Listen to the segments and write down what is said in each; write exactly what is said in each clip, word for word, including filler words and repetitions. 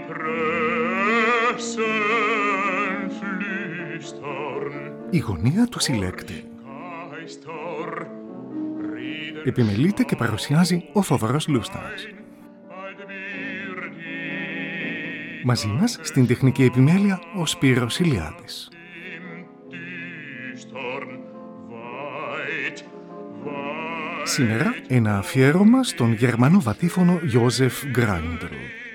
Η γωνία του συλλέκτη. Επιμελείται και παρουσιάζει ο Θόδωρος Λούστας. Μαζί μας στην τεχνική επιμέλεια ο Σπύρος Ηλιάδης. Σήμερα ένα αφιέρωμα στον Γερμανό βατήφωνο Josef Greindl.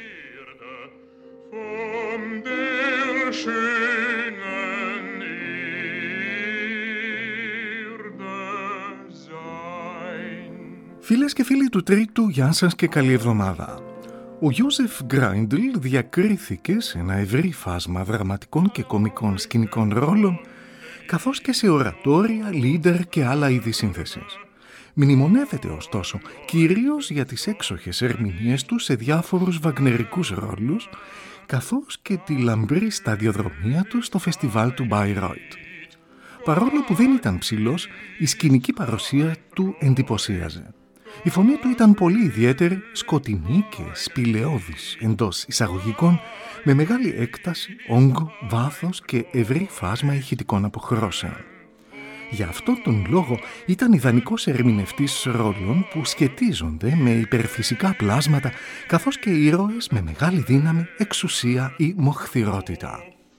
Φίλες και φίλοι του Τρίτου, γεια σας και καλή εβδομάδα. Ο Josef Greindl διακρίθηκε σε ένα ευρύ φάσμα δραματικών και κωμικών σκηνικών ρόλων, καθώς και σε ορατόρια, λίντερ και άλλα είδη σύνθεσης. Μνημονεύεται ωστόσο κυρίως για τις έξοχες ερμηνείες του σε διάφορους βαγνερικούς ρόλους, καθώς και τη λαμπρή σταδιοδρομία του στο φεστιβάλ του Bayreuth. Παρόλο που δεν ήταν ψηλός, η σκηνική παρουσία του εντυπωσίαζε. Η φωνή του ήταν πολύ ιδιαίτερη, σκοτεινή και σπηλαιώδης εντός εισαγωγικών, με μεγάλη έκταση, όγκο, βάθος και ευρύ φάσμα ηχητικών αποχρώσεων. Γι' αυτόν τον λόγο ήταν ιδανικός ερμηνευτής ρόλων που σχετίζονται με υπερφυσικά πλάσματα, καθώς και ήρωες με μεγάλη δύναμη, εξουσία ή μοχθηρότητα.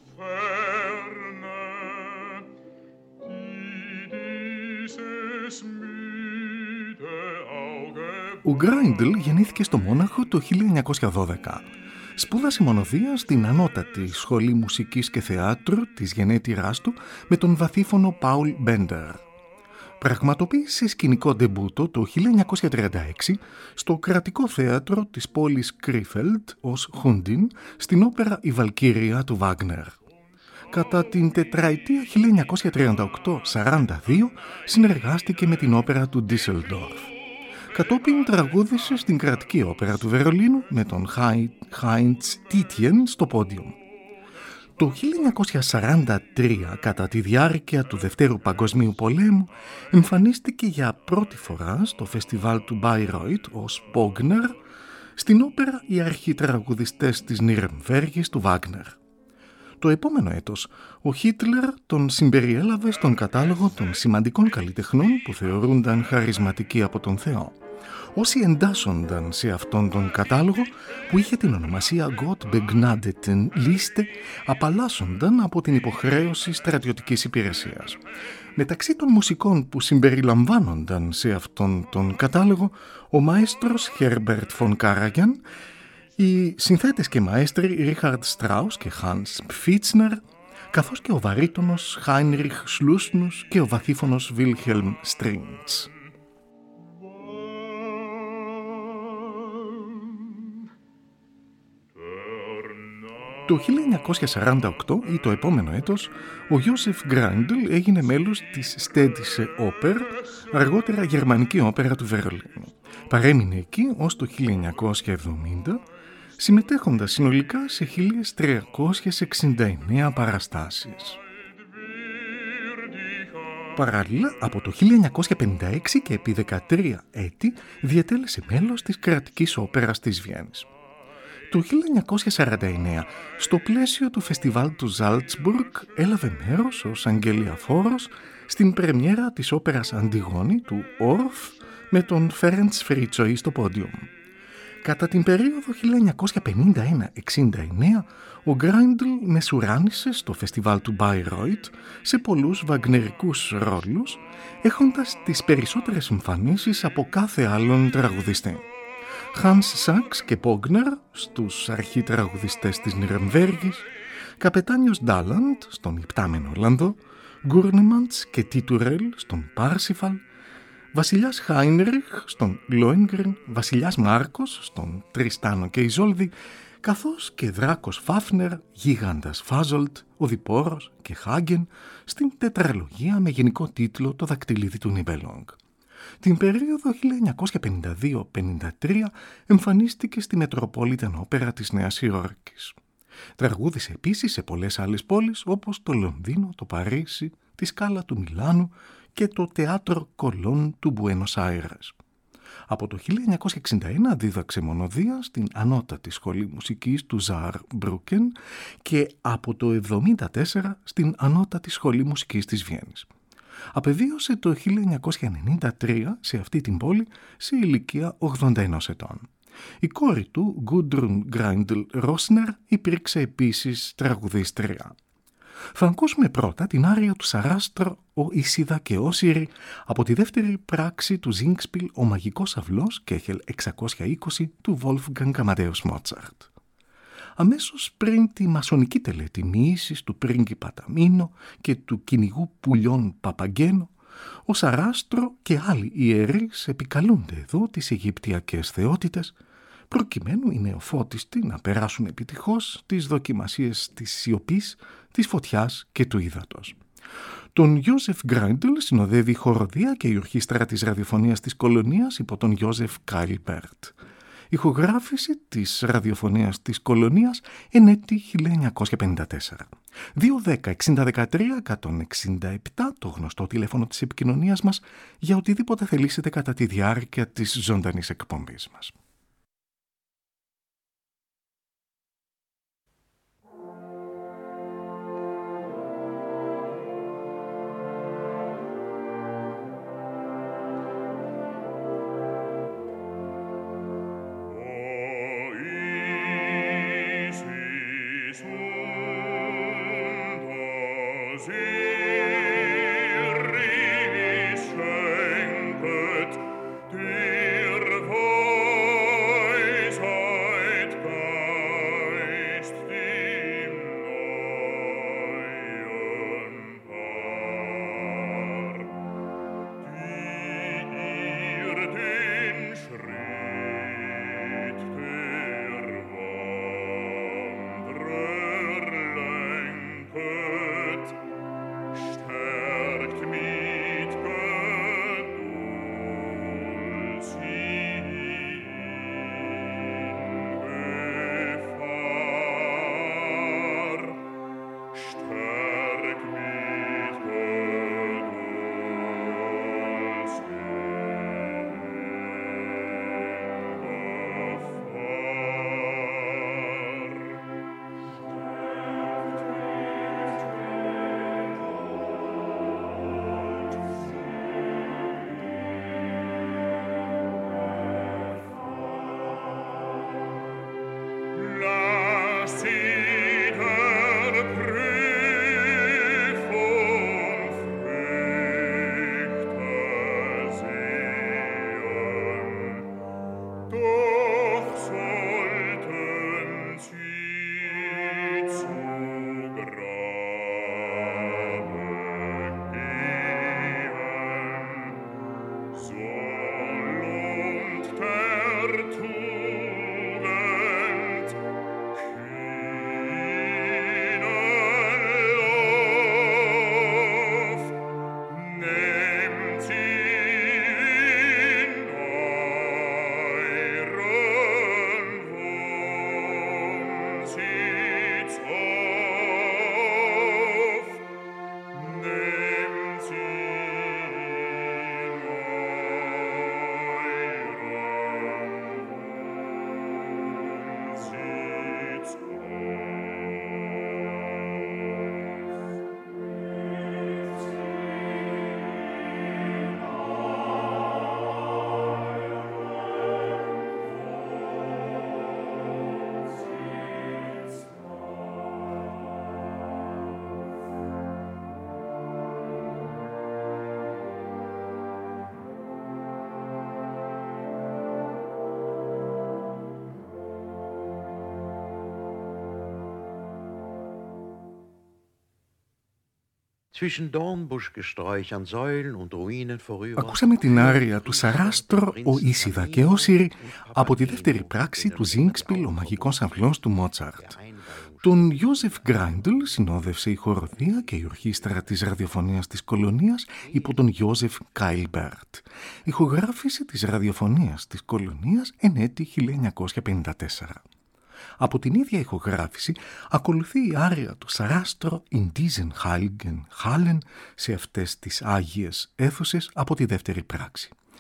Ο Greindl γεννήθηκε στο Μόναχο το χίλια εννιακόσια δώδεκα. Σπούδασε μονοδία στην ανώτατη σχολή μουσικής και θεάτρου της γενέτειράς του με τον βαθύφωνο Paul Bender. Πραγματοποίησε σκηνικό ντεμπούτο το χίλια εννιακόσια τριάντα έξι στο κρατικό θέατρο της πόλης Κρήφελντ ως Χούντιν στην όπερα «Η Βαλκύρια» του Βάγνερ. Κατά την τετραετία χίλια εννιακόσια τριάντα οκτώ σαράντα δύο συνεργάστηκε με την όπερα του Ντίσελντορφ. Κατόπιν τραγούδισε στην κρατική όπερα του Βερολίνου με τον Χάιντς Τίτιεν στο πόντιουμ. Το χίλια εννιακόσια σαράντα τρία, κατά τη διάρκεια του Δευτέρου Παγκοσμίου Πολέμου, εμφανίστηκε για πρώτη φορά στο φεστιβάλ του Bayreuth ως Πόγνερ στην όπερα «Οι αρχιτραγουδιστές της Νιρεμβέργης» του Βάγνερ. Το επόμενο έτος, ο Χίτλερ τον συμπεριέλαβε στον κατάλογο των σημαντικών καλλιτεχνών που θεωρούνταν χαρισματικοί από τον Θεό. Όσοι εντάσσονταν σε αυτόν τον κατάλογο, που είχε την ονομασία Gott begnadeten Liste, απαλλάσσονταν από την υποχρέωση στρατιωτικής υπηρεσίας. Μεταξύ των μουσικών που συμπεριλαμβάνονταν σε αυτόν τον κατάλογο, ο μαέστρος Herbert von Karajan, οι συνθέτες και μαέστροι Richard Strauss και Hans Pfitzner, καθώς και ο βαρύτονος Heinrich Schlusnus και ο βαθύφωνος Wilhelm Strings. Το χίλια εννιακόσια σαράντα οκτώ ή το επόμενο έτος, ο Josef Greindl έγινε μέλος της Städtische Oper, αργότερα γερμανική όπερα του Βερολίνου. Παρέμεινε εκεί ως το χίλια εννιακόσια εβδομήντα, συμμετέχοντας συνολικά σε χίλια τριακόσιες εξήντα εννέα παραστάσεις. Παράλληλα, από το χίλια εννιακόσια πενήντα έξι και επί δεκατρία έτη διετέλεσε μέλος της κρατικής όπερας της Βιέννης. Το χίλια εννιακόσια σαράντα εννέα, στο πλαίσιο του φεστιβάλ του Ζάλτσμπουργκ, έλαβε μέρος ως αγγελιαφόρος στην πρεμιέρα της όπερας Αντιγόνη του Όρφ με τον Φέρεντς Φεριτσοή στο πόντιουμ. Κατά την περίοδο χίλια εννιακόσια πενήντα ένα εξήντα εννέα, ο Greindl μεσουράνησε στο φεστιβάλ του Bayreuth σε πολλούς βαγνερικούς ρόλους, έχοντας τις περισσότερες εμφανίσεις από κάθε άλλον τραγουδιστή. Hans Sachs και Πόγνερ στους αρχιτραγουδιστές της Νιρεμβέργης, καπετάνιος Ντάλαντ στον υπτάμενο Ολλανδό, Γκούρνεμαντς και Τίτουρελ στον Πάρσιφαλ, βασιλιάς Χάινριχ στον Λόιγκρεν, βασιλιάς Μάρκος στον Τριστάνο και Ιζόλδη, καθώς και δράκος Φάφνερ, γίγαντας Φάζολτ, ο Διπόρος και Χάγκεν στην τετραλογία με γενικό τίτλο «Το δακτυλίδι του Νίμπελονγκ». Την περίοδο χίλια εννιακόσια πενήντα δύο πενήντα τρία εμφανίστηκε στη Μετροπόλιταν Όπερα της Νέας Υόρκης. Τραγούδισε επίσης σε πολλές άλλες πόλεις όπως το Λονδίνο, το Παρίσι, τη Σκάλα του Μιλάνου και το Teatro Colón του Μπουένος Άιρες. Από το χίλια εννιακόσια εξήντα ένα δίδαξε μονοδία στην Ανώτατη Σχολή Μουσικής του Ζαρμπρούκεν και από το εβδομήντα τέσσερα στην Ανώτατη Σχολή Μουσικής της Βιέννης. Απεβίωσε το χίλια εννιακόσια ενενήντα τρία σε αυτή την πόλη σε ηλικία ογδόντα ενός ετών. Η κόρη του, Γκούντρουν Γκράιντλ Ρόσνερ, υπήρξε επίσης τραγουδίστρια. Θα ακούσουμε πρώτα την άρια του Σαράστρο «Ο Ισίδα και Όσιρη» από τη δεύτερη πράξη του Σίνγκσπιλ «Ο Μαγικός Αυλός» Κέχελ εξακόσια είκοσι του Wolfgang Amadeus Mozart. Αμέσως πριν τη μασονική τελετή μοίησης του πρίγκιπα Ταμίνο και του κυνηγού πουλιών Παπαγγένο, ο Σαράστρο και άλλοι ιερείς επικαλούνται εδώ τις Αιγυπτιακές θεότητες, προκειμένου οι νεοφώτιστοι να περάσουν επιτυχώς τις δοκιμασίες της σιωπής, της φωτιάς και του ύδατος. Τον Γιώζεφ Γκράιντλ συνοδεύει η χοροδία και η ορχήστρα της ραδιοφωνίας της Κολονίας υπό τον Γιώζεφ Κάιλμπερτ. Ηχογράφηση της ραδιοφωνίας της Κολονίας εν έτη χίλια εννιακόσια πενήντα τέσσερα. δύο δέκα εξήντα δεκατρία εκατόν εξήντα επτά το γνωστό τηλέφωνο της επικοινωνίας μας για οτιδήποτε θελήσετε κατά τη διάρκεια της ζωντανής εκπομπής μας. Ακούσαμε την άρια του Σαράστρο «Ο Ισίδα και Όσιρη» από τη δεύτερη πράξη του Σίνγκσπιλ «Ο Μαγικός Αυλός» του Μότσαρτ. Τον Γιώζεφ Γκράιντλ συνόδευσε η χοροδία και η ορχήστρα της ραδιοφωνίας της Κολονίας υπό τον Γιώζεφ Κάιλμπερτ. Ηχογράφηση της ραδιοφωνίας της Κολονίας εν έτη χίλια εννιακόσια πενήντα τέσσερα. Από την ίδια ηχογράφηση ακολουθεί η άρια του Σαράστρο «In diesen heiligen Hallen» σε αυτές τις άγιες αίθουσες από τη δεύτερη πράξη.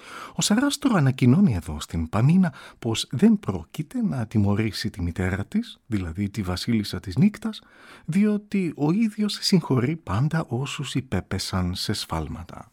Ο Σαράστρο ανακοινώνει εδώ στην Πανίνα πως δεν πρόκειται να τιμωρήσει τη μητέρα της, δηλαδή τη βασίλισσα της νύκτας, διότι ο ίδιος συγχωρεί πάντα όσους υπέπεσαν σε σφάλματα.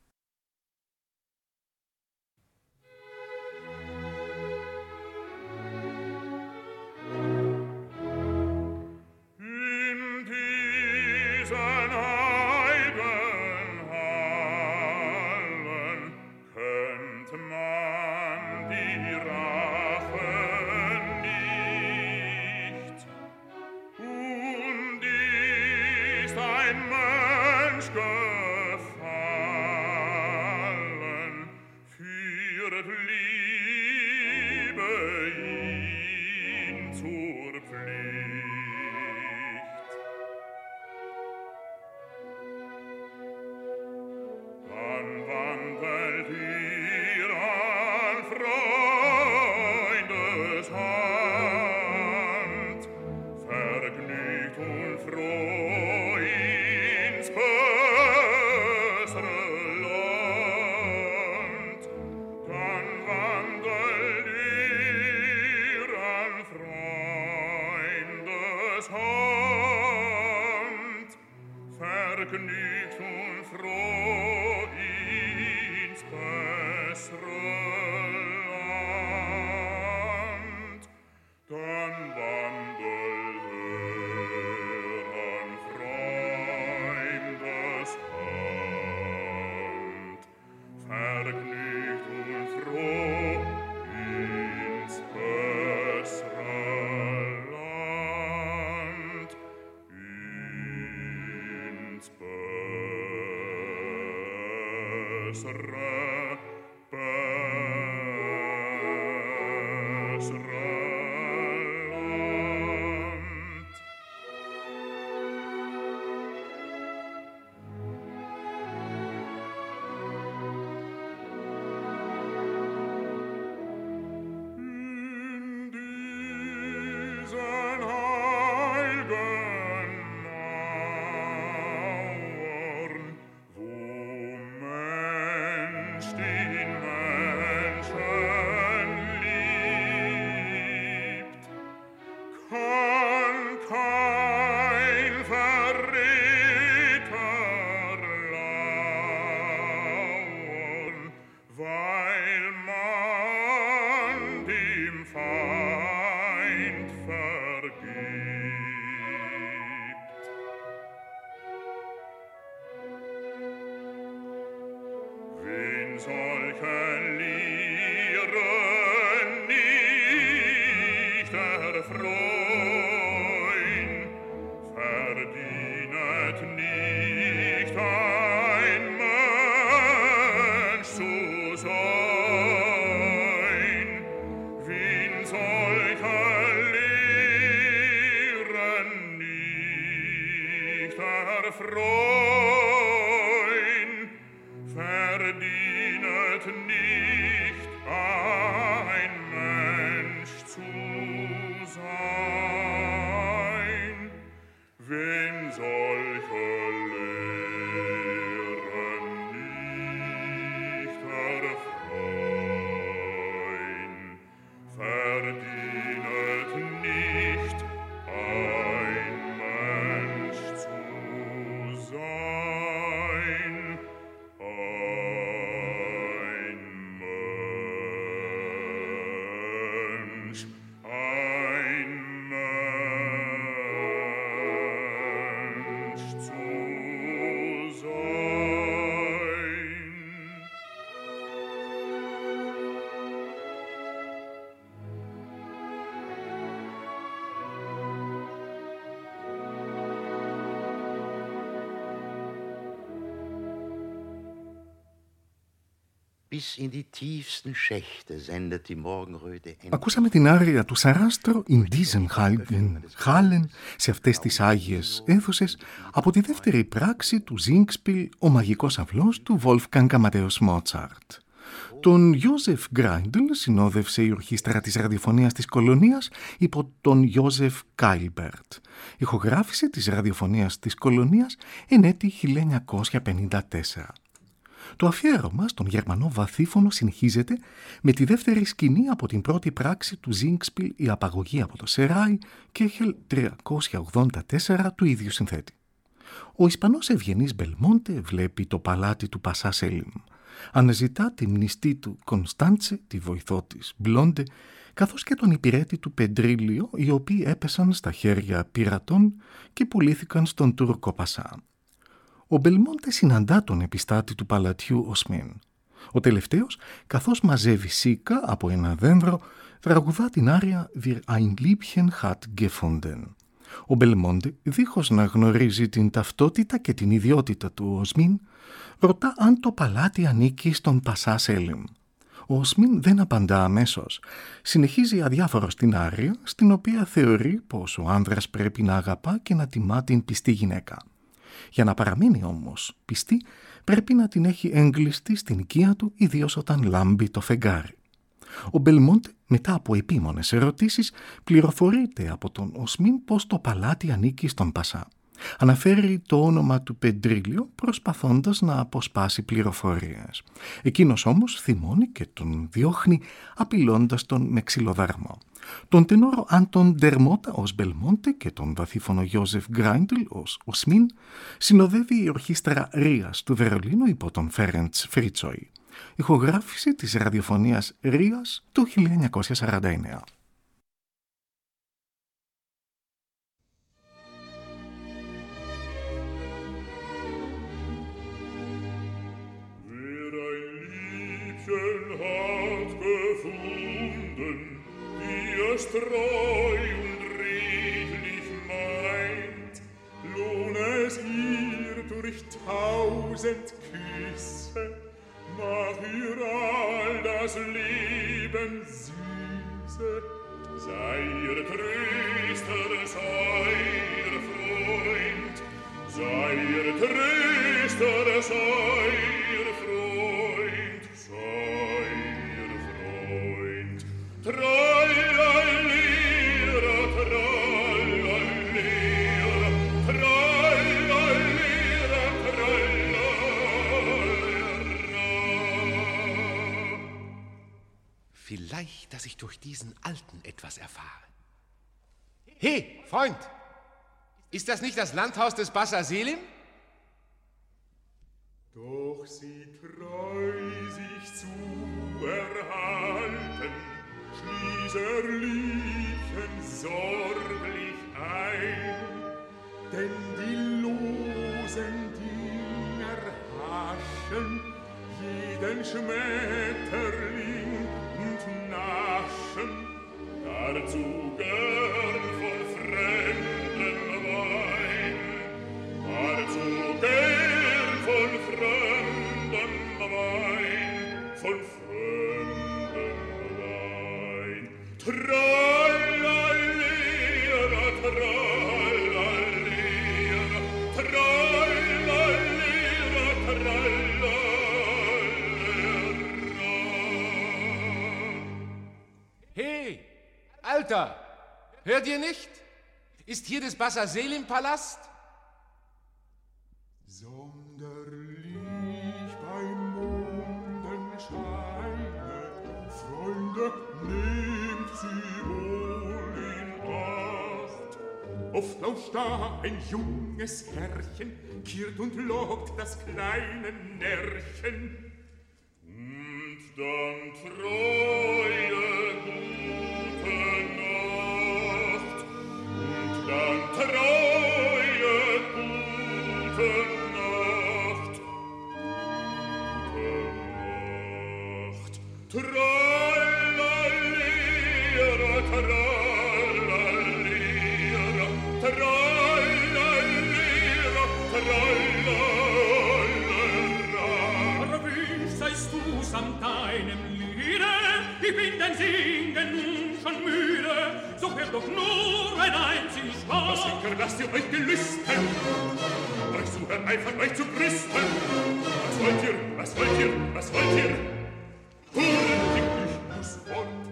Ακούσαμε την άρια του Σαράστρο «In diesem Hallen» σε αυτές τις άγιες αίθουσες από τη δεύτερη πράξη του Singspiel «Ο μαγικός αυλός» του Wolfgang Amadeus Mozart. Τον Γιώζεφ Γκράιντλ συνόδευσε η ορχήστρα της ραδιοφωνίας της Κολονίας υπό τον Γιώζεφ Κάιλμπερτ. Ηχογράφηση της ραδιοφωνίας της Κολονίας εν έτη χίλια εννιακόσια πενήντα τέσσερα. Το αφιέρωμα στον Γερμανό βαθύφωνο συνεχίζεται με τη δεύτερη σκηνή από την πρώτη πράξη του Singspiel «Η απαγωγή από το Σεράι» Κέχελ τριακόσια ογδόντα τέσσερα του ίδιου συνθέτη. Ο Ισπανός ευγενής Μπελμόντε βλέπει το παλάτι του Πασά Σέλιμ. Αναζητά τη μνηστή του Κωνστάντσε, τη βοηθό της Μπλόντε, καθώς και τον υπηρέτη του Πεντρίλιο, οι οποίοι έπεσαν στα χέρια πειρατών και πουλήθηκαν στον Τούρκο Πασά. Ο Μπελμόντε συναντά τον επιστάτη του παλατιού Οσμίν. Ο τελευταίος, καθώς μαζεύει σίκα από ένα δένδρο, τραγουδά την άρια «Wir ein Liebchen hat gefunden». Ο Μπελμόντε, δίχως να γνωρίζει την ταυτότητα και την ιδιότητα του Οσμίν, ρωτά αν το παλάτι ανήκει στον Πασά Σέλιμ. Ο Οσμίν δεν απαντά αμέσως. Συνεχίζει αδιάφορος την άρια, στην οποία θεωρεί πως ο άνδρας πρέπει να αγαπά και να τιμά την πιστή γυναίκα. Για να παραμείνει όμως πιστή, πρέπει να την έχει έγκλειστη στην οικία του, ιδίως όταν λάμπει το φεγγάρι. Ο Μπελμόντε, μετά από επίμονες ερωτήσεις, πληροφορείται από τον Οσμίν πως το παλάτι ανήκει στον Πασά. Αναφέρει το όνομα του Πεντρίλιο προσπαθώντας να αποσπάσει πληροφορίες. Εκείνος όμως θυμώνει και τον διώχνει απειλώντας τον με ξυλοδάρμο. Τον τενόρο Άντων Ντερμότα ως Μπελμόντε και τον βαθύφωνο Γιώζεφ Γκράιντλ ως Οσμίν συνοδεύει η ορχήστρα Ρίας του Βερολίνου υπό τον Φέρεντς Φρίτσόι. Ηχογράφηση της ραδιοφωνίας Ρίας του χίλια εννιακόσια σαράντα εννέα. Treu und redlich meint, lohn es ihr durch tausend Küsse, mach ihr all das Leben süße, sei ihr Tröster, sei ihr Freund, sei ihr Tröster, sei ihr Freund, sei ihr Freund. Trallallera, trallallera, trallallera, trallallera. Vielleicht, dass ich durch diesen Alten etwas erfahre. Hey, Freund! Ist das nicht das Landhaus des Bassa Selim? Doch sie treu sich zu erhalten, schließ er Liebchen sorglich ein, denn die losen Dinger haschen jeden Schmetterling und naschen, dazu gern von fremdem Wein, dazu gern von fremdem Wein, von fremdem Wein. Trallallera, trallallera, trallallera, trallallera. Hey, Alter! Hört ihr nicht? Ist hier des Bassa Selim Palast? Sonderlich beim Mondenscheine, Freunde, nehmt sie wohl in Acht. Oft lauscht da ein junges Herrchen, kirrt und lockt das kleine Närrchen. Und dann treue gute Nacht, und dann treue gute Nacht, gute Nacht. Trallallera, trallallera, trallallera, trallallera. Verwünscht seist du samt deinem Liede, ich bin dein Singen nun schon müde, so hör doch nur ein einzig Mal. Was Sinker, lasst ihr euch gelüsten, euch zu ereifern, euch zu brüsten. Was wollt ihr, was wollt ihr, was wollt ihr? Hurtig, ich muss fort,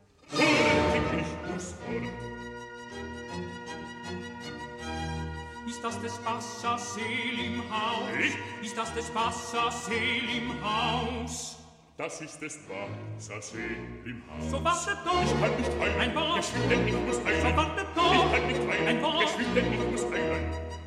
hurtig, ich muss fort. Ist Ist das des Wassers Seel im Haus? Ich? Ist das des Wassers Seel im Haus? Das ist des Wassers Seel im Haus. So wartet doch! Ich kann nicht heilen, ein Wort! geschwind, denn ich muss heilen. So wartet doch! Ich kann nicht heilen, ein Wort! geschwind, denn ich muss heilen.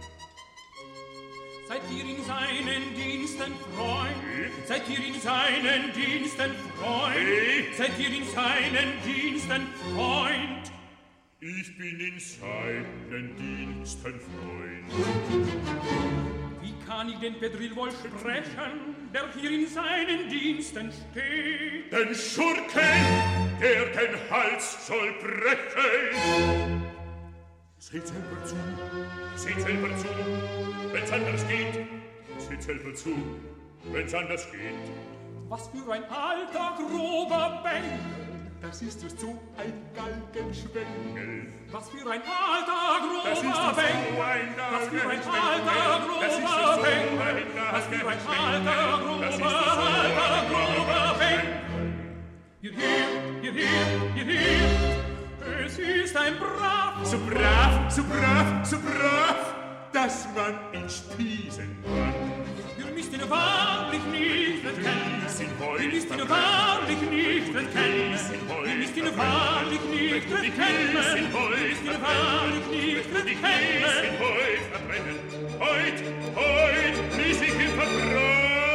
Seid ihr in seinen Diensten Freund? Seid ihr in seinen Diensten Freund? Ich? Seid ihr in seinen Diensten Freund? Ich bin in seinen Diensten Freund. Wie kann ich den Pedril wohl sprechen, der hier in seinen Diensten steht? Den Schurken, der den Hals soll brechen. Seht selber zu, seht selber zu, wenn's anders geht. Seht selber zu, wenn's anders geht. Was für ein alter, grober Bengel. Das ist es zu, ein Galgenschwengel. Was für ein alter, Das ist grober es Bengel. zu, ein Was für ein Galgenschwengel. alter, Das ist es grober zu, Bengel. ein Was für ein Galgenschwengel. alter, grober, Das ist es zu, ein alter, grober Bengel. Hierher, hierher, hierher. Es ist ein brav, So brav, so brav, so brav, dass man ihn spießen kann. ihr müsst ihn wahrlich nicht erkennen. Grüß ihn heute, Ihr müsst ihn wahrlich nicht erkennen. Ihr müsst ihn wahrlich nicht erkennen. grüß ihn Ihr heute, müsst ihn wahrlich nicht grüß ihn erkennen. heute verbrennen. Heut, heut, ließ ich ihn verbrennen.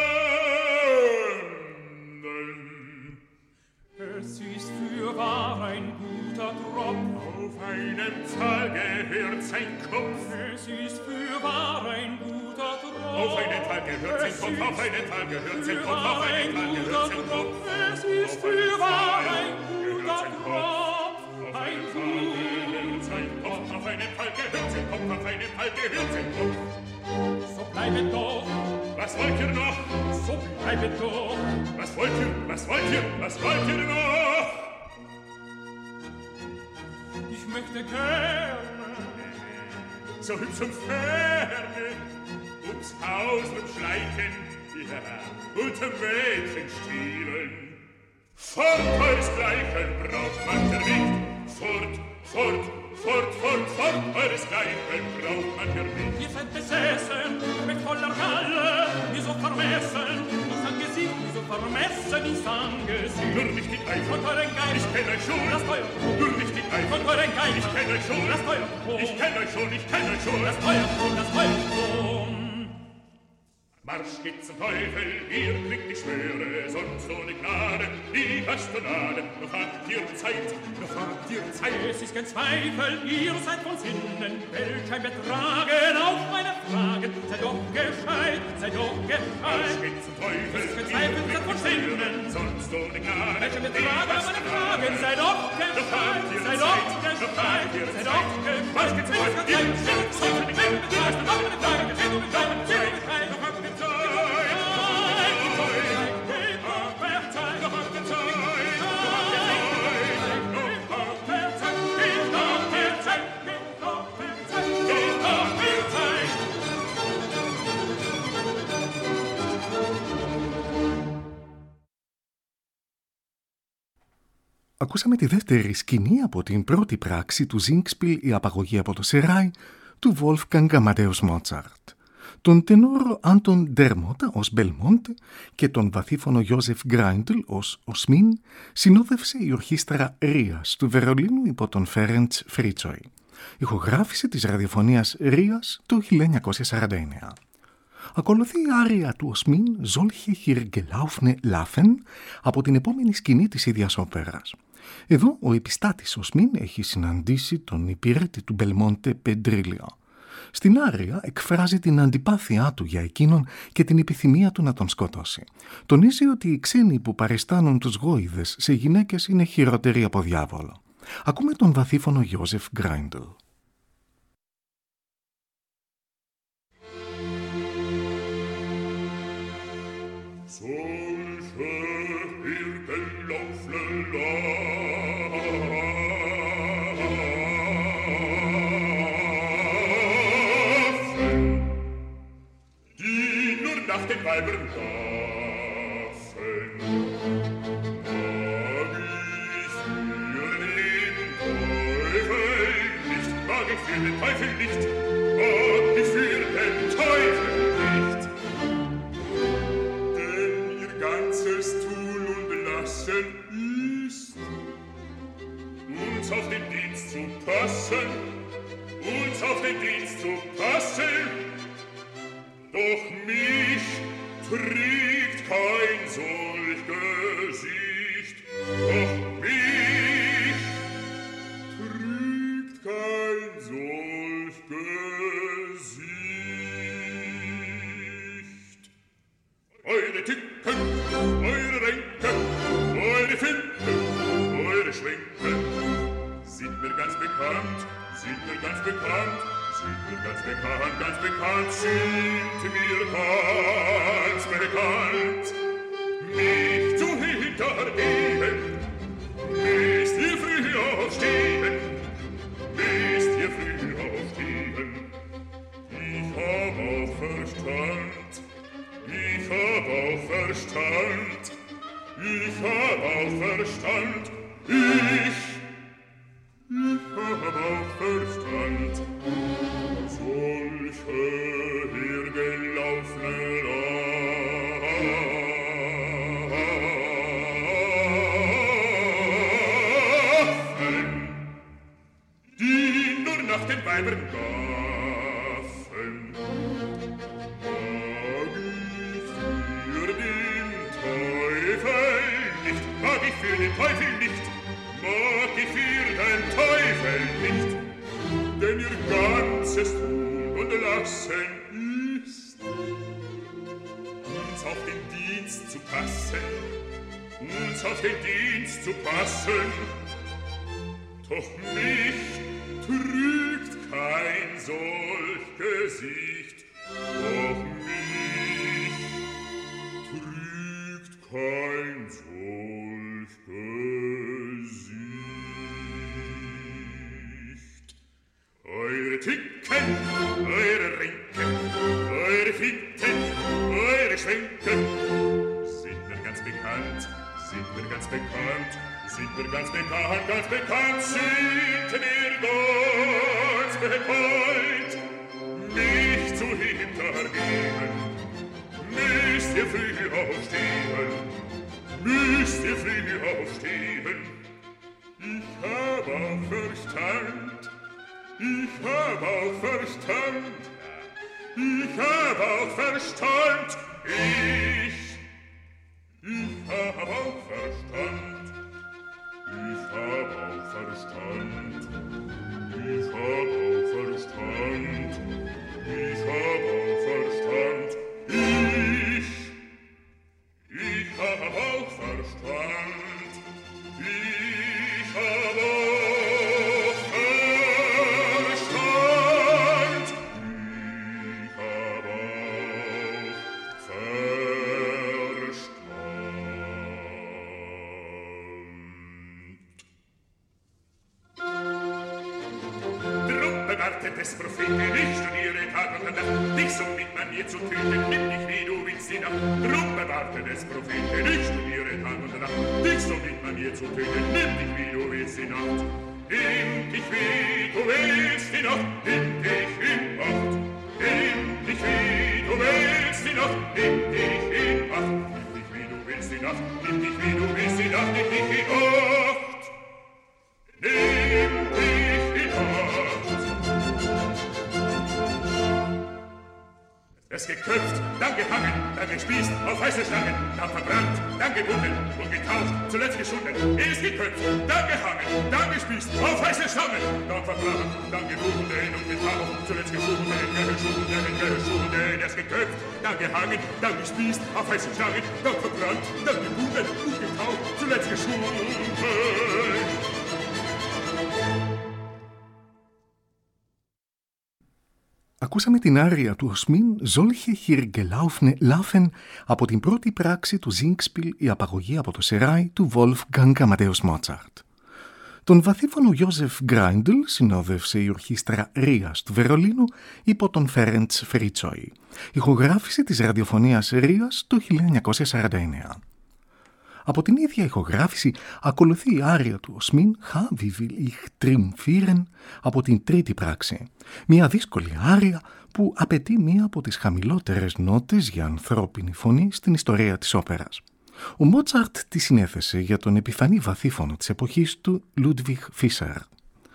Es ist fürwahr ein guter Tropf. Auf einem Pfahl gehört sein Kopf. Es ist fürwahr ein guter Tropf. Auf einen Pfahl gehört sein Kopf, auf einen Pfahl gehört sein Kopf, auf einen Pfahl gehört sein Kopf. Es ist fürwahr ein guter Auf Tropf. Ein einen Pfahl gehört sein Kopf, auf einen Pfahl gehört sein Kopf, auf einen Pfahl gehört sein Kopf. So bleibet doch, Was wollt ihr noch? so bleibet doch. Was wollt ihr? Was wollt ihr? Was wollt ihr noch? Ich möchte gerne So hübsch und ferne, ums Haus und schleichen, ja, unter Mädchen stielen. Fort euresgleichen braucht man hier nicht, fort, fort, fort, fort, fort euresgleichen braucht man hier nicht. Ihr seid besessen mit voller Galle, ihr so vermessen, ins Angesicht, ihr so vermessen ins Angesicht. Nur nicht die Eifer, Von euren Geist, ich kenn euch schon, lasst euer Thron. nur nicht die Eifer, Von euren Geist, ich kenn euch schon, lasst euer Thron. ich kenn euch schon, ich kenn euch schon. Lasst euer Thron, lasst euer Thron. Marsch geht zum Teufel, ihr kriegt die Schwöre, sonst ohne Gnade, die Bastonade. Noch habt ihr Zeit, noch habt ihr Zeit. Es ist kein Zweifel, ihr seid von Sinnen, welch ein Betragen auf meine Fragen. Seid doch gescheit, seid doch Marsch gescheit. geht zum Teufel, Es ist kein ihr Zweifel, kriegt seid von die Schwöre, Sinnen. sonst ohne Gnade, Welch ein die Betragen auf meine Fragen. Seid doch gescheit, seid doch gescheit, seid doch gescheit. Marsch geht zum Teufel, ihr kriegt die Schwöre, Welch ein Betragen auf meine Fragen. Seid doch gescheit, seid doch gescheit. noch habt ihr Zeit. Ακούσαμε τη δεύτερη σκηνή από την πρώτη πράξη του Singspiel «Η απαγωγή από το Σεράι» του Wolfgang Amadeus Mozart. Τον τενόρο Άντων Ντέρμοτα ως Μπελμόντε και τον βαθύφωνο Γιώζεφ Γκράιντλ ως Οσμίν συνόδευσε η ορχήστρα Ρίας του Βερολίνου υπό τον Φέρεντς Φρίτσοϊ. Ηχογράφηση της ραδιοφωνίας Ρίας το χίλια εννιακόσια σαράντα εννέα. Ακολουθεί η άρια του Οσμίν «Solche hier gelaufene Laufen» από την επόμενη σκηνή της ίδιας όπερας. Εδώ ο επιστάτης Οσμίν έχει συναντήσει τον υπηρέτη του Μπελμόντε Πεντρίλιο. Στην άρια εκφράζει την αντιπάθειά του για εκείνον και την επιθυμία του να τον σκοτώσει. Τονίζει ότι οι ξένοι που παριστάνουν τους γόηδες σε γυναίκες είναι χειρότεροι από διάβολο. Ακούμε τον βαθύφωνο Γιώζεφ Γκράιντλ. Solche hier gelaufene Laufen, die nur nach den Weibern gaffen, mag ich für den Teufel nicht, mag ich für den Teufel nicht, mag ich für Dienst zu passen, uns auf den Dienst zu passen. Doch mich trägt kein solch Gesicht, doch mich trägt kein solch Gesicht. Eure Tücken, eure Ränke, eure Finken, eure Schwenken sind mir ganz bekannt, sind mir ganz bekannt, sind mir ganz bekannt, ganz bekannt, sind mir ganz bekannt. Mich zu hintergehen, müsst ihr früh aufstehen, müsst ihr früh aufstehen. Ich hab auch Verstand, ich hab auch Verstand, ich hab auch Verstand, ich, ich hab auch Verstand. Solche hergelaufene Affen, die nur nach den Weibern gaffen, mag ich für den Teufel nicht, mag ich für den Teufel nicht, mag ich für den Teufel nicht, denn ihr ganzes Tun und Lassen ist, uns auf den Dienst zu passen, uns auf den Dienst zu passen. Doch mich trügt kein solch Gesicht, doch mich trügt kein solch Gesicht. Eure Tücken, eure Rinken, eure Finten, eure Schwenken sind mir ganz bekannt, sind mir ganz bekannt, sind mir ganz bekannt, ganz bekannt, sind mir ganz bekannt. Mich zu hintergehen, müsst ihr früh aufstehen, müsst ihr früh aufstehen. Ich hab auch Verstand, ich hab auch Verstand, ich hab auch Verstand, ich, ich hab auch Verstand, ich hab auch Verstand, ich hab auch Verstand, ich hab auch Verstand, ich, ich hab auch Verstand, ich hab auch des Propheten, ich studiere Tag und Nacht, dich so mit Manier zu töten, nimm dich wie du willst die Nacht. Drum bewahrt des Propheten, ich studiere Tag und Nacht, dich so mit Manier zu töten, nimm dich wie du willst die Nacht. Nimm dich wie du willst die Nacht, nimm dich in Acht. Nimm dich wie du willst die Nacht, nimm dich in Acht. Nimm dich wie du willst die Nacht, nimm dich wie du willst die Nacht, nimm dich in Acht. Nimm dich in Acht. Es geköpft, dann gehangen, dann gespießt, auf heiße Stangen, dann verbrannt, dann gebunden und getaucht, zuletzt geschunden. Es geköpft, dann gehangen, dann gespießt, auf heiße Stangen, dann verbrannt, dann gebunden und getaucht, zuletzt geschunden, geschunden, geschunden. Es geköpft, dann gehangen, dann gespießt, auf heiße Stangen, dann verbrannt, dann gebunden und getaucht, zuletzt geschunden. Ακούσαμε την άρια του Οσμίν «Solche hier gelaufene Laufen» από την πρώτη πράξη του Singspiel «Η απαγωγή από το Σεράι» του Wolfgang Amadeus Mozart. Τον βαθύφωνο Josef Greindl συνόδευσε η ορχήστρα Ρίας του Βερολίνου υπό τον Ferenc Feritzoi. Ηχογράφηση της ραδιοφωνίας Ρίας το χίλια εννιακόσια σαράντα εννέα. Από την ίδια ηχογράφηση ακολουθεί η άρια του Οσμίν «Ha, wie will ich triumphieren» από την τρίτη πράξη. Μια δύσκολη άρια που απαιτεί μία από τις χαμηλότερες νότες για ανθρώπινη φωνή στην ιστορία της όπερας. Ο Μότσαρτ τη συνέθεσε για τον επιφανή βαθύφωνο της εποχής του Ludwig Fischer.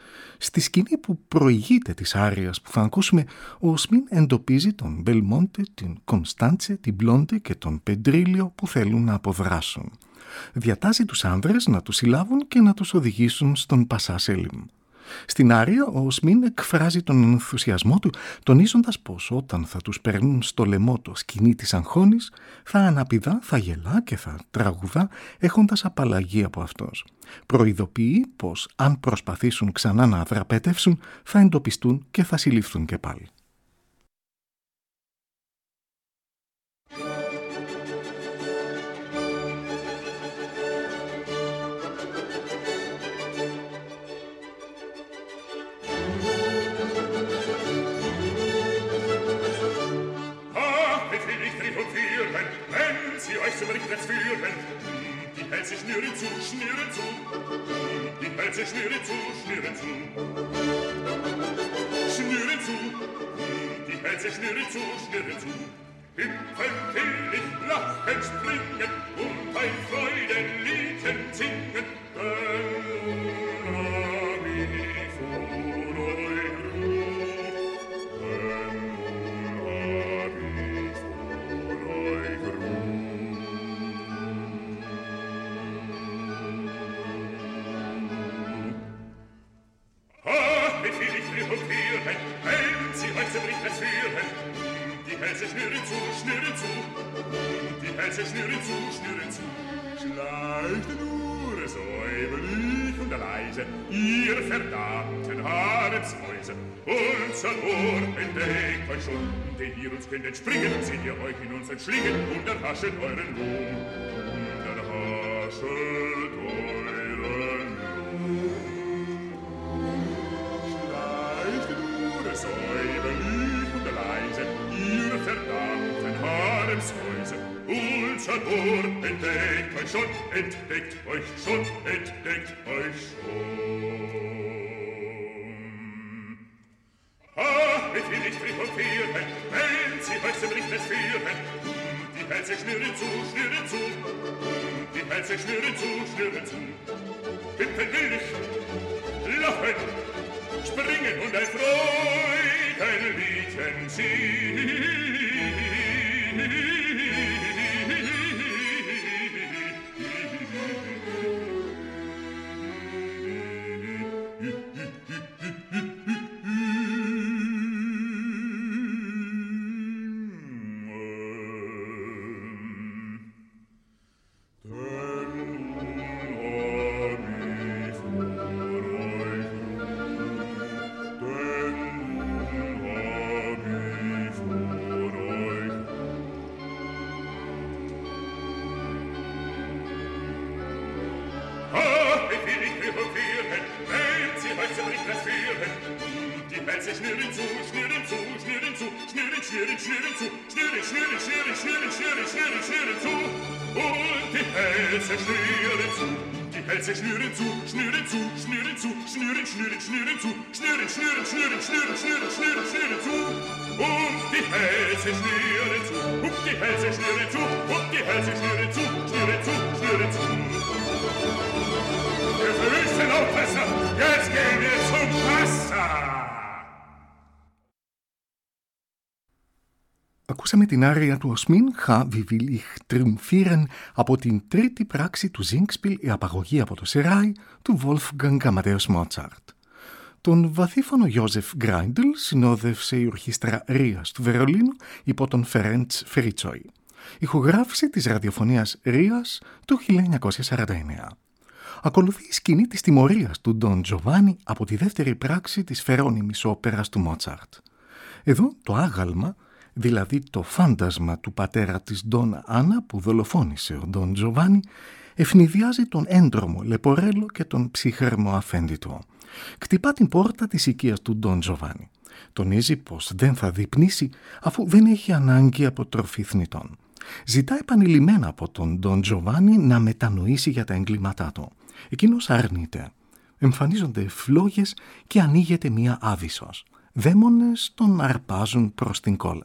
Στη σκηνή που προηγείται της άριας που θα ακούσουμε, ο Οσμίν εντοπίζει τον Μπελμόντε, την Κωνστάντσε, την Μπλόντε και τον Πεντρίλιο που θέλουν να αποδράσουν. Διατάζει τους άνδρες να τους συλλάβουν και να τους οδηγήσουν στον Πασά Σελίμ. Στην άρια, ο Οσμίν εκφράζει τον ενθουσιασμό του, τονίζοντας πως όταν θα τους περνούν στο λαιμό το σκηνή της αγχώνης, θα αναπηδά, θα γελά και θα τραγουδά, έχοντας απαλλαγή από αυτός. Προειδοποιεί πως αν προσπαθήσουν ξανά να δραπετεύσουν, θα εντοπιστούν και θα συλληφθούν και πάλι. Die Hälse schnüren zu, schnüren zu. Die Hälse schnüren zu, schnüren zu. Schnüren zu. Die Hälse schnüren zu, schnüren zu. Hüpfen, willig, lachen, springen und ein Freudenliedchen singen. Hälse schnüren zu, schnüren zu. Die Hälse schnüren zu, schnüren zu. Schleicht nur säuberlich und leise, ihr verdammten Haremshäuser. Unser Ohr entdeckt euch schon, den ihr uns könnt entspringen, seht ihr euch in unseren Schlingen und erhaschet euren Ruhm. Und erhaschet euren Ruhm. Schleicht nur säuberlich und leise, ihr verdammten Haremshäuser. Unser Ohr entdeckt euch schon, entdeckt euch schon, entdeckt euch schon. Ah, wie viel ich triumphieren, wenn sie euch zum Richters führen. Die Hälse schnüren zu, schnüren zu. Die Hälse schnüren zu, schnüren zu. Hüpfen willig, lachen, springen und ein Freudenliedchen singen. Ακούσαμε την άρια του Οσμίν «Ha wie will ich triumphieren» από την τρίτη πράξη του Singspiel «Η απαγωγή από το Σεράι» του Wolfgang Amadeus Mozart. Τον βαθύφωνο Γιώζεφ Γκράιντλ συνόδευσε η ορχήστρα Ρίας του Βερολίνου υπό τον Φερέντς Φεριτσόι. Ηχογράφηση της ραδιοφωνίας Ρίας το χίλια εννιακόσια σαράντα εννέα. Ακολουθεί η σκηνή της τιμωρίας του Ντον Τζοβάνι από τη δεύτερη πράξη της φερόνιμης όπερας του Μότσαρτ. Εδώ το άγαλμα, δηλαδή το φάντασμα του πατέρα της Ντόνα Άννα που δολοφόνησε ο Ντον Τζοβάνι, ευνηδιάζει τον έντρομο Λεπορέλο και τον ψύχρεμο αφέντη του. Κτυπά την πόρτα της οικίας του Ντον Τζοβάνι. Τονίζει πως δεν θα δείπνήσει αφού δεν έχει ανάγκη από τροφή θνητών. Ζητά επανειλημμένα από τον Ντον Τζοβάνι να μετανοήσει για τα εγκλήματά του. Εκείνος αρνείται. Εμφανίζονται φλόγες και ανοίγεται μία άβυσσος. Δαίμονες τον αρπάζουν προς την κόλαση.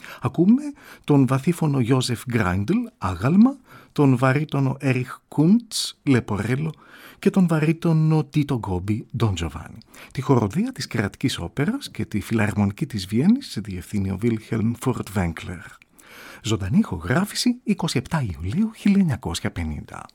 Ακούμε τον βαθύφωνο Ιώζεφ Γκράιντλ, άγαλμα, τον βαρύτονο Έριχ Κούντς, λεπορέλο και τον βαρύτονο Τίτο Γκόμπι, Ντον Τζοβάνι. Τη χοροδία της Κρατικής Όπερας και τη Φιλαρμονική της Βιέννης διευθύνει ο Βίλχελμ Φουρτβέγκλερ. Ζωντανή ηχογράφηση εικοστή εβδόμη Ιουλίου χίλια εννιακόσια πενήντα.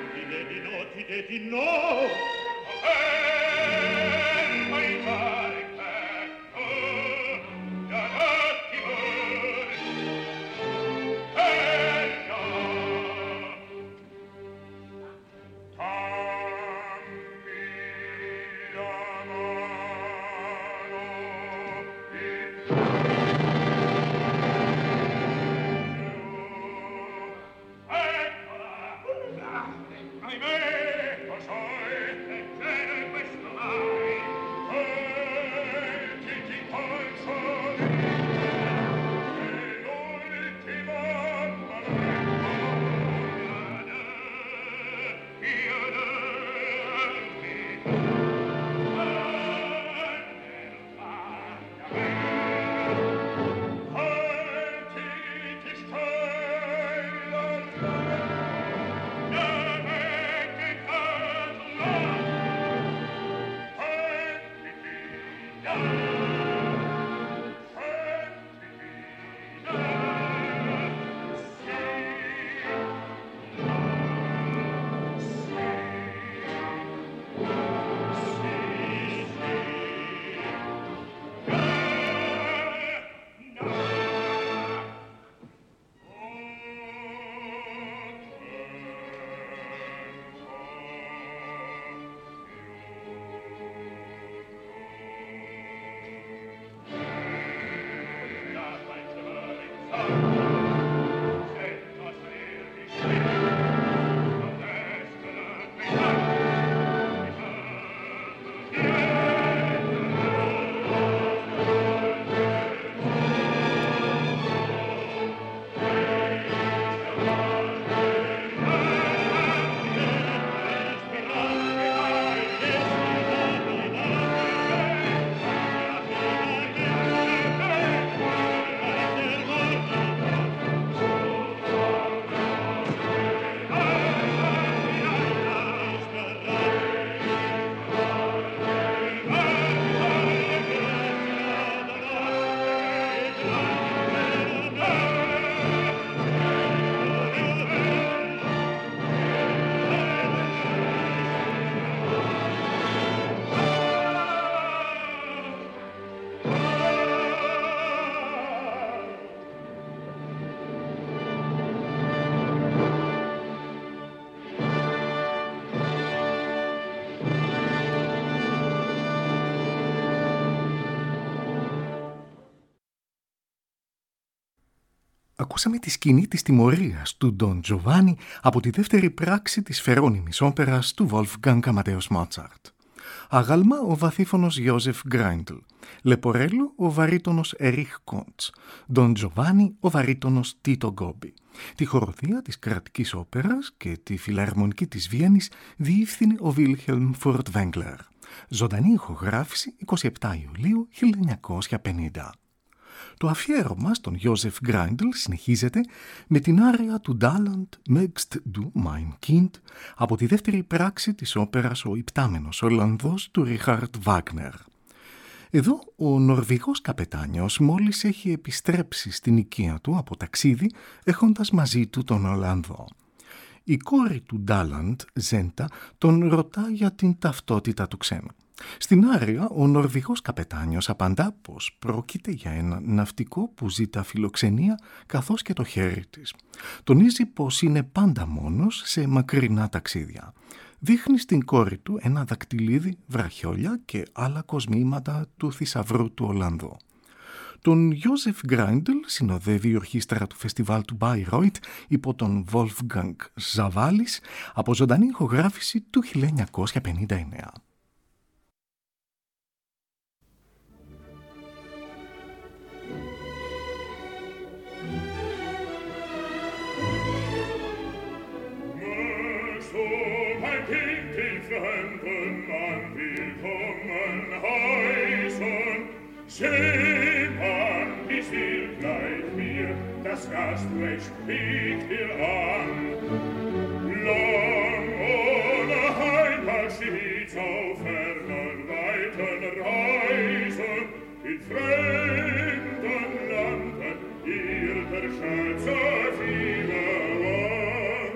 Di no, oh, my God. Ακούσαμε τη σκηνή της τιμωρίας του Ντον Τζοβάνι από τη δεύτερη πράξη της φερόνιμης όπερας του Wolfgang Amadeus Mozart. Αγάλμα ο βαθύφωνος Γιώζεφ Γκράιντλ, Λεπορέλο ο βαρύτονος Ερίχ Κόντς, Ντον Τζοβάνι ο βαρύτονος Τίτο Γκόμπι. Τη χοροδία της κρατικής όπερας και τη φιλαρμονική της Βιέννης διεύθυνε ο Βίλχελμ Φουρτβέγκλερ. Ζωντανή ηχογράφηση εικοστή εβδόμη Ιουλίου χίλια εννιακόσια πενήντα. Το αφιέρωμα στον Γιώζεφ Γκράιντλ συνεχίζεται με την άρια του Dalland Mögst du mein Kind από τη δεύτερη πράξη της όπερας «Ο υπτάμενος Ολλανδός» του Ριχάρντ Βάγνερ. Εδώ ο Νορβηγός καπετάνιος μόλις έχει επιστρέψει στην οικία του από ταξίδι έχοντας μαζί του τον Ολλανδό. Η κόρη του Dalland, Ζέντα, τον ρωτά για την ταυτότητα του ξένου. Στην άρια, ο Νορβηγός καπετάνιος απαντά πως πρόκειται για ένα ναυτικό που ζητά φιλοξενία καθώς και το χέρι της. Τονίζει πως είναι πάντα μόνος σε μακρινά ταξίδια. Δείχνει στην κόρη του ένα δακτυλίδι, βραχιόλια και άλλα κοσμήματα του θησαυρού του Ολλανδού. Τον Γιώζεφ Γκράιντλ συνοδεύει η ορχήστρα του φεστιβάλ του Bayreuth υπό τον Wolfgang Ζαβάλης από ζωντανή ηχογράφηση του χίλια εννιακόσια πενήντα εννέα. Seh an, wie viel gleich mir das Gastrecht biegt dir an. Lang ohne Heimat stets auf fernen, weiten Reisen, in fremden Landen, ihr der Schätze viele an.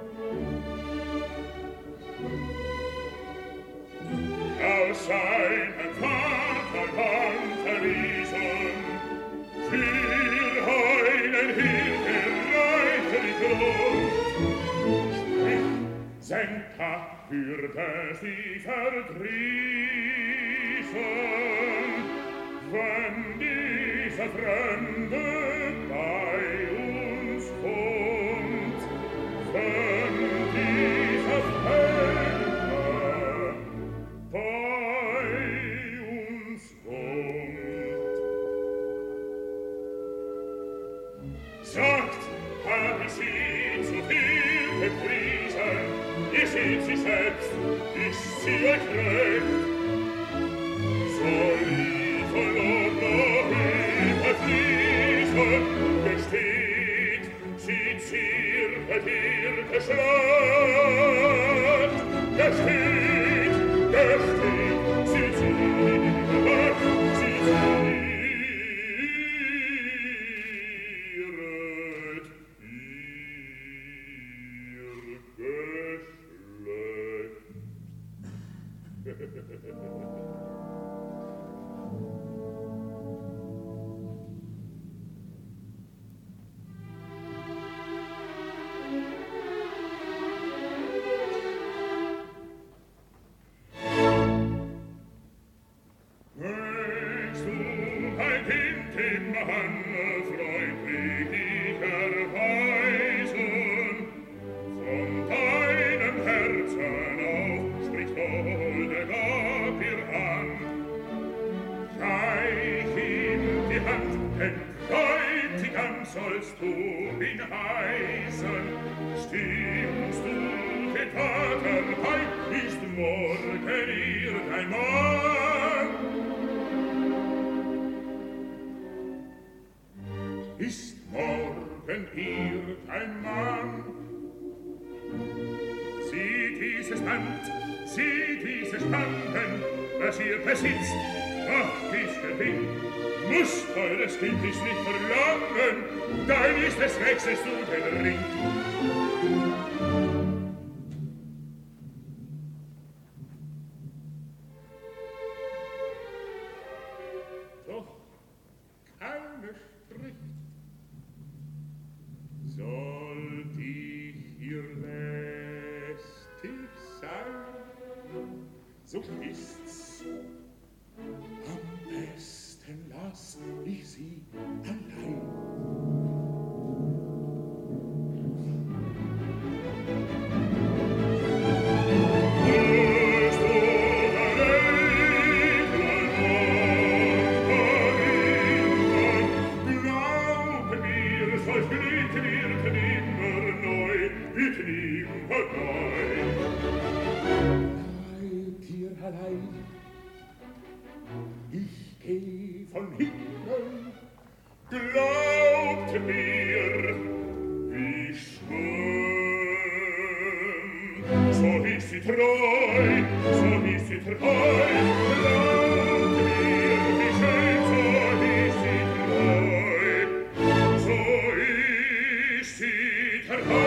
Aus seinem Vaterland verwiesen, für einen hilfreichen Grund. Sprich, Senka, würde sie verdrießen, wenn dieser Fremde bei uns kommt, wenn dieser Fremde bis sie euch recht. Soll ich verloren überfließen, gesteht, sie zirket ihr Geschlecht. Gesteht, gesteht, sie zirket, sie zirket ihr Geschlecht. Sollst du ihn heißen, stimmst du den Vater bei, ist morgen ihr dein Mann? Ist morgen ihr dein Mann? Sieh dieses Band, sieh diese Spangen, was ihr besitzt, macht ich Gewinn. Musst eures Kind ist nicht verlangen, dein ist es, wechselst du den Ring. Doch keine spricht. Sollt ich ihr lästig sein, so ist's am besten. Lass ich sie allein. Wirst du allein, glaub mir, solch Glück wird nimmer neu, wird nimmer neu. Bleibt ihr allein, ich geh von hinnen, glaubt mir, wie schön. So ist sie treu, so ist sie treu, glaubt mir, wie schön, so ist sie treu, so ist sie treu.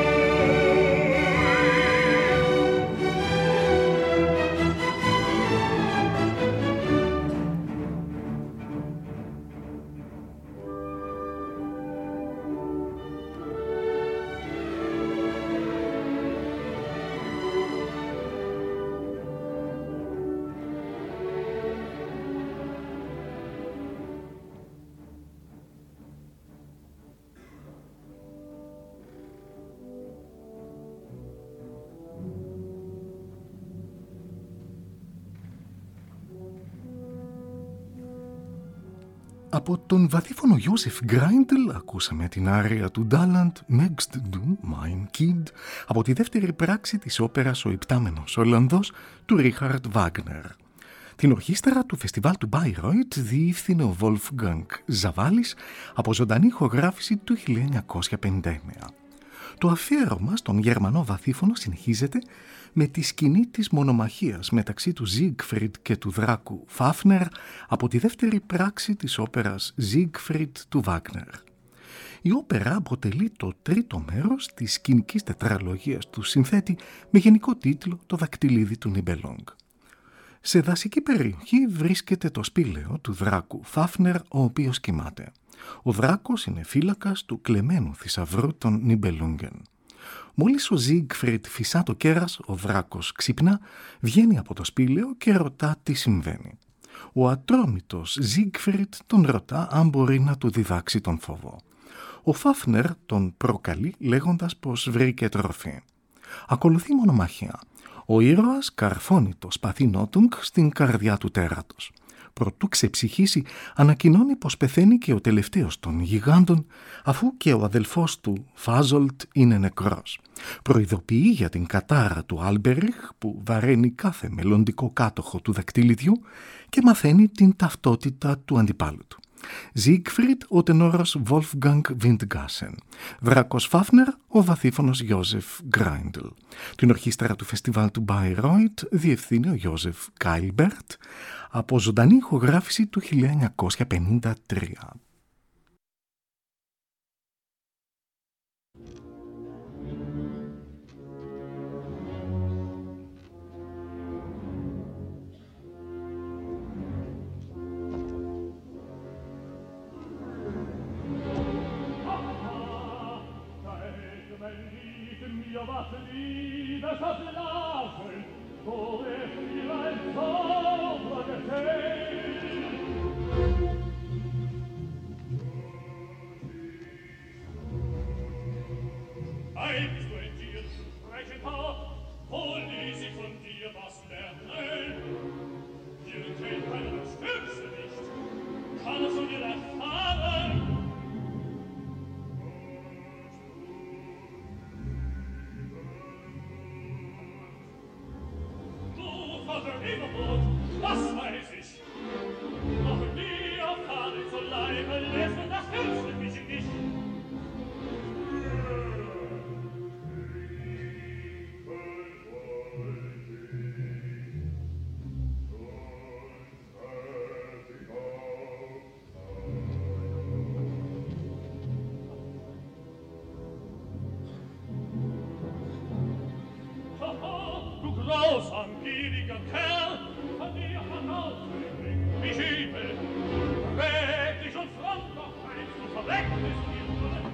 Από τον βαθύφωνο Ιώσεφ Γκράιντλ ακούσαμε την άρια του Ντάλαντ «Möchtest du, mein Kind» από τη δεύτερη πράξη της όπερας «Ο Υπτάμενος Ολλανδός» του Ρίχαρντ Βάγνερ. Την ορχήστρα του φεστιβάλ του Bayreuth διεύθυνε ο Wolfgang Ζαβάλης από ζωντανή ηχογράφηση του χίλια εννιακόσια πενήντα εννέα. Το αφιέρωμα στον Γερμανό βαθύφωνο συνεχίζεται με τη σκηνή της μονομαχίας μεταξύ του Siegfried και του δράκου Φάφνερ από τη δεύτερη πράξη της όπερας Siegfried του Βάγνερ. Η όπερα αποτελεί το τρίτο μέρος της σκηνικής τετραλογίας του συνθέτη με γενικό τίτλο «Το δακτυλίδι του Νιμπελόγκ». Σε δασική περιοχή βρίσκεται το σπήλαιο του δράκου Φάφνερ, ο οποίος κοιμάται. Ο δράκος είναι φύλακας του κλεμμένου θησαυρού των Νιμπελούγκεν. Μόλις ο Ζίγκφριντ φυσά το κέρας, ο δράκος ξυπνά, βγαίνει από το σπήλαιο και ρωτά τι συμβαίνει. Ο ατρόμητος Ζίγκφριντ τον ρωτά αν μπορεί να του διδάξει τον φόβο. Ο Φάφνερ τον προκαλεί λέγοντας πως βρήκε τροφή. Ακολουθεί μονομαχία. Ο ήρωας καρφώνει το σπαθί Νότουγκ στην καρδιά του τέρατος. Προτού ξεψυχήσει, ανακοινώνει πως πεθαίνει και ο τελευταίος των γιγάντων, αφού και ο αδελφός του, Φάζολτ, είναι νεκρός. Προειδοποιεί για την κατάρα του Άλμπεριχ, που βαραίνει κάθε μελλοντικό κάτοχο του δακτυλιδιού, και μαθαίνει την ταυτότητα του αντιπάλου του. Ζίγκφριντ, ο τενόρος Βόλφγκανγκ Βιντγκάσεν. Βράκος Φάφνερ, ο βαθύφωνος Γιώζεφ Γκράιντλ. Την ορχήστρα του φεστιβάλ του Μπάιρόιτ διευθύνει ο Γιώζεφ Γκάιλμπερτ, από ζωντανή ηχογράφηση του χίλια εννιακόσια πενήντα τρία. Was Liebes hat Lachen, wo es mir ein Zauber gefällt. Ei, bist du in dir, sprechen Haar, hol ließ ich von dir was lernen. Hier kennt keiner das Stärkste nicht, kann es von dir erfahren. Was weiß ich? Noch nie auf Karte zu Leibe lässt und das hilft mich nicht. Du grausam, gieriger Kerl, von dir heraus, mich übel, redlich und front noch eins, du verreckt bist mir nur ein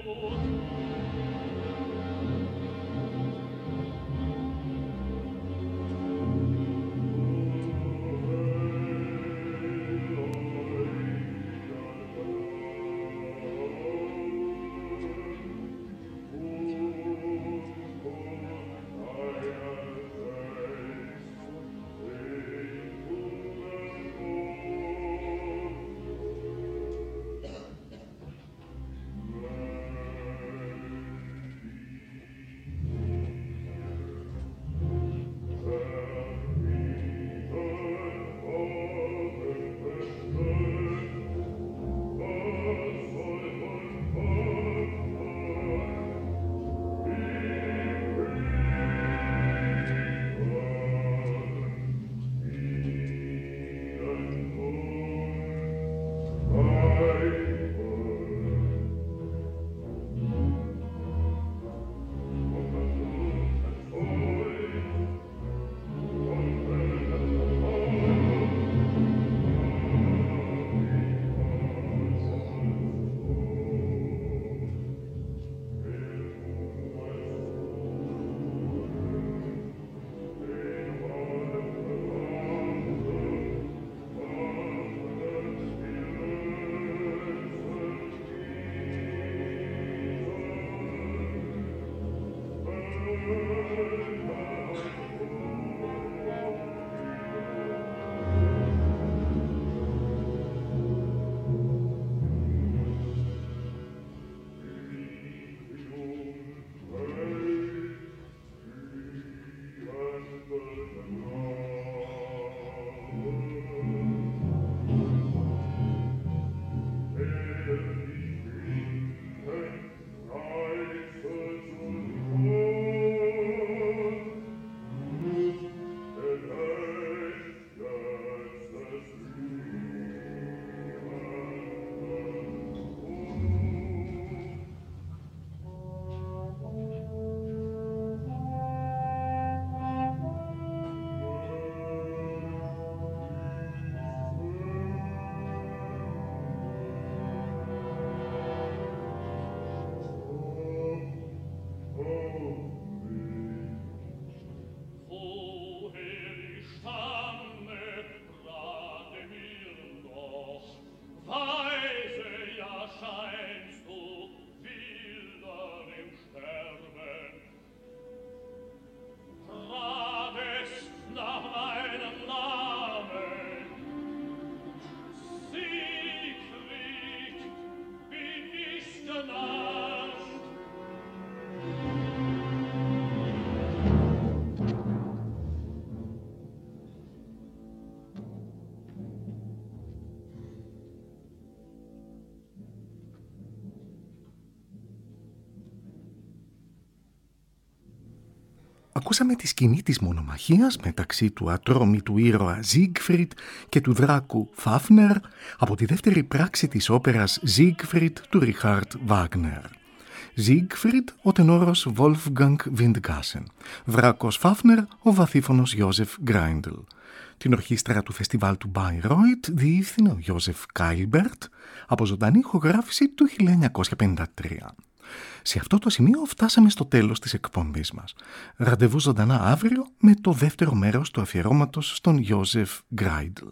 Ακούσαμε τη σκηνή της μονομαχίας μεταξύ του ατρόμητου ήρωα Siegfried και του δράκου Φάφνερ από τη δεύτερη πράξη της όπερας Siegfried του Ριχάρντ Βάγνερ. Siegfried, ο τενόρος Wolfgang Windgassen. Δράκος Φάφνερ, ο βαθύφωνος Josef Greindl. Την ορχήστρα του φεστιβάλ του Bayreuth διεύθυνε ο Josef Kailbert από ζωντανή ηχογράφηση του χίλια εννιακόσια πενήντα τρία. Σε αυτό το σημείο φτάσαμε στο τέλος της εκπομπής μας. Ραντεβού ζωντανά αύριο με το δεύτερο μέρος του αφιερώματος στον Josef Greindl.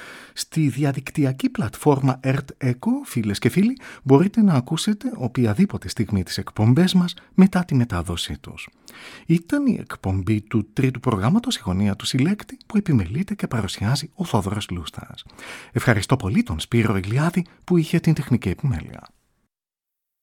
Στη διαδικτυακή πλατφόρμα Earth Echo, φίλες και φίλοι, μπορείτε να ακούσετε οποιαδήποτε στιγμή τις εκπομπές μας μετά τη μετάδοσή τους. Ήταν η εκπομπή του τρίτου προγράμματος «Η γωνία του συλλέκτη» που επιμελείται και παρουσιάζει ο Θόδωρος Λούστας. Ευχαριστώ πολύ τον Σπύρο Ηλιάδη που είχε την τεχνική επιμέλεια.